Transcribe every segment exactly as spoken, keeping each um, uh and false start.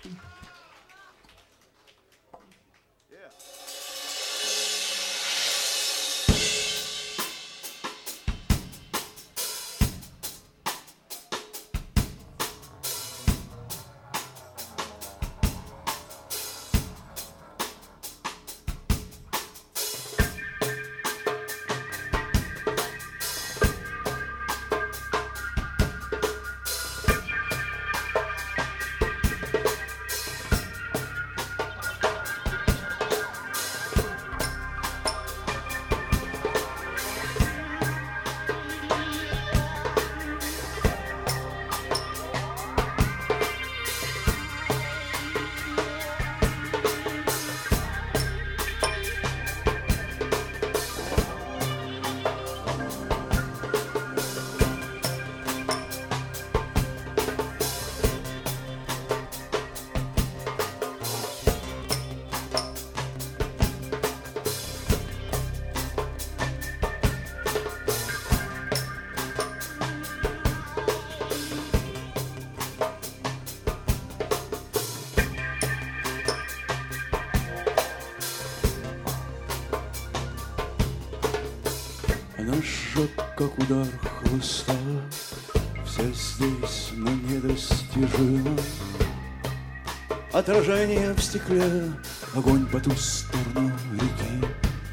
Она жжет, как удар хлыста, вся здесь, но недостижима. Отражение в стекле, огонь по ту сторону реки.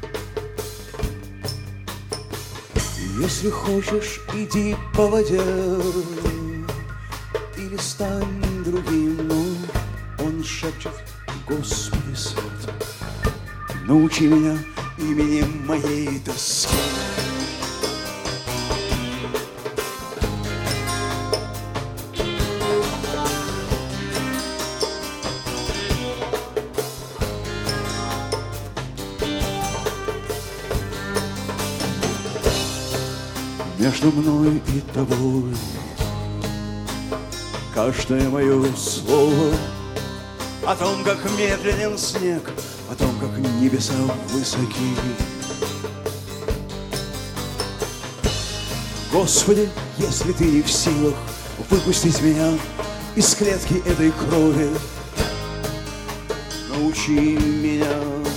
Если хочешь, иди по воде или стань другим, но он шепчет: Господи, свет, научи меня именем моей тоски. Между мной и тобой каждое мое слово о том, как медленен снег, о том, как небеса высоки. Господи, если ты не в силах выпустить меня из клетки этой крови, научи меня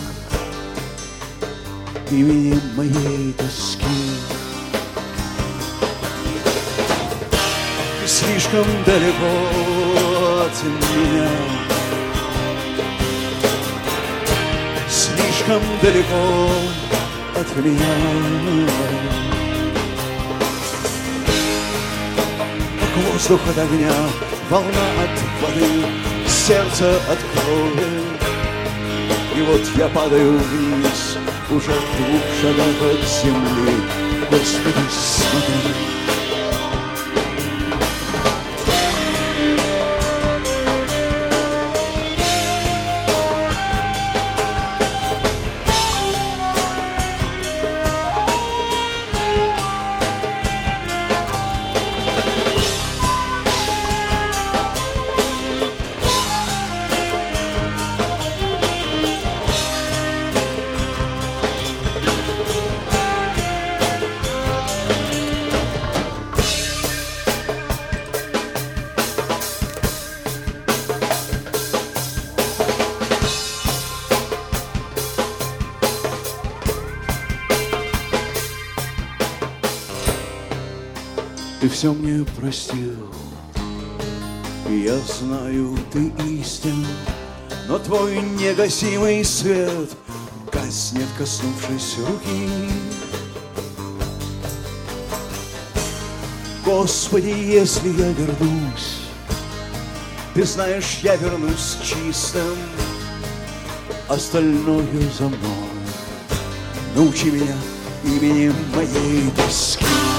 именем моей тоски. Ты слишком далеко от меня, слишком далеко от меня, как воздух от огня, волна от воды, сердце от крови. И вот я падаю вниз, уже в двух шагах от земли. Господи, смотри. Ты все мне простил, и я знаю, ты истин, но твой негасимый свет гаснет, коснувшись руки. Господи, если я вернусь, ты знаешь, я вернусь чистым, остальное за мной. Научи меня именем моей тоски.